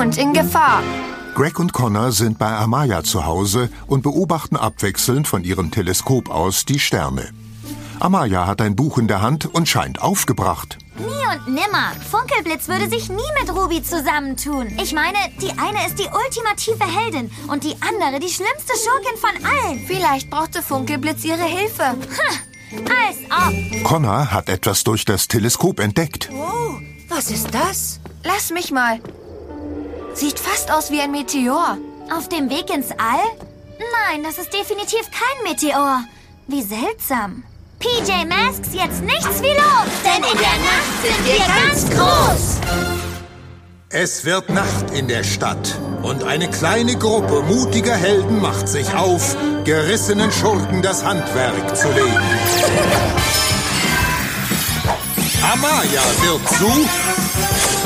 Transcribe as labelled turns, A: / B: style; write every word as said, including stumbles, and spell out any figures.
A: Mond in Gefahr.
B: Greg und Connor sind bei Amaya zu Hause und beobachten abwechselnd von ihrem Teleskop aus die Sterne. Amaya hat ein Buch in der Hand und scheint aufgebracht.
C: Nie und nimmer. Funkelblitz würde sich nie mit Ruby zusammentun. Ich meine, die eine ist die ultimative Heldin und die andere die schlimmste Schurkin von allen.
A: Vielleicht brauchte Funkelblitz ihre Hilfe.
C: Ha, als ob.
B: Connor hat etwas durch das Teleskop entdeckt.
D: Oh, was ist das?
A: Lass mich mal. Sieht fast aus wie ein Meteor.
C: Auf dem Weg ins All? Nein, das ist definitiv kein Meteor. Wie seltsam. P J Masks, jetzt nichts wie los, denn in der Nacht sind wir ganz groß.
E: Es wird Nacht in der Stadt und eine kleine Gruppe mutiger Helden macht sich auf, gerissenen Schurken das Handwerk zu legen. Amaya wird zu